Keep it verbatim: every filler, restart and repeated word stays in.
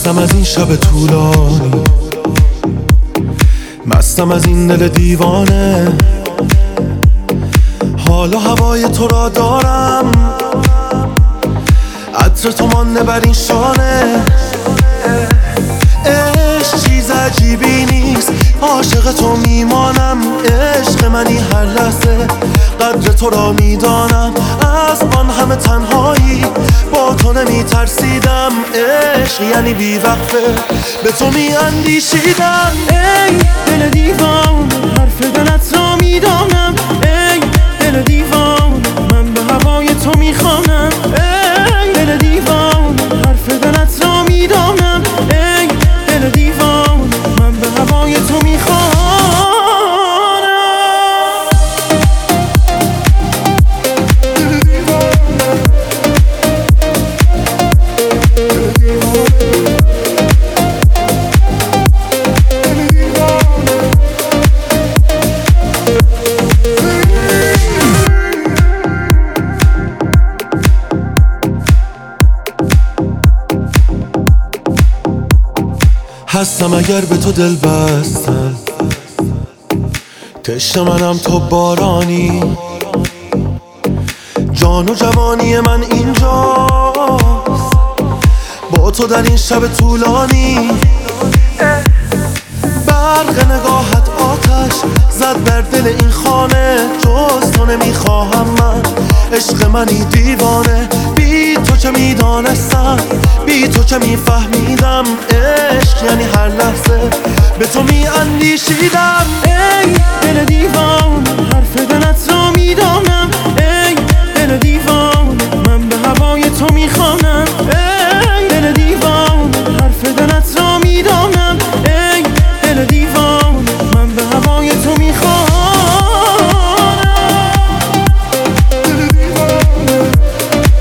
خستم از این شب طولانی، مستم از این دل دیوانه. حال و هوای تو را دارم، عطر تو مانده بر این شانه. عشق چیز عجیبی نیست، عاشق تو میمانم. عشق منی هر لحظه، قدر تو را میدانم. از آن همه تنهایی با تو نمی ترسیدم. عشق یعنی بی وقفه به تو می اندیشیدم. ای دل دیوان، حرف دلت را میدانم. ای دل دیوان، من به هوای تو میخوانم. ای دل دیوان، حرف دلت را میدانم. ای دل دیوان، من به هوای تو میخوانم. هستم اگر به تو دل بستم، تشنه منم تو بارانی. جان و جوانی من اینجاست، با تو در این شب طولانی. برق نگاهت آتش زد بر دل این خانه. جز تو نمیخواهم من، عشق منی دیوانه. بی تو چه میدانستم، بی تو چه میفهمیدم. عشق یعنی هر لحظه به تو میاندیشیدم.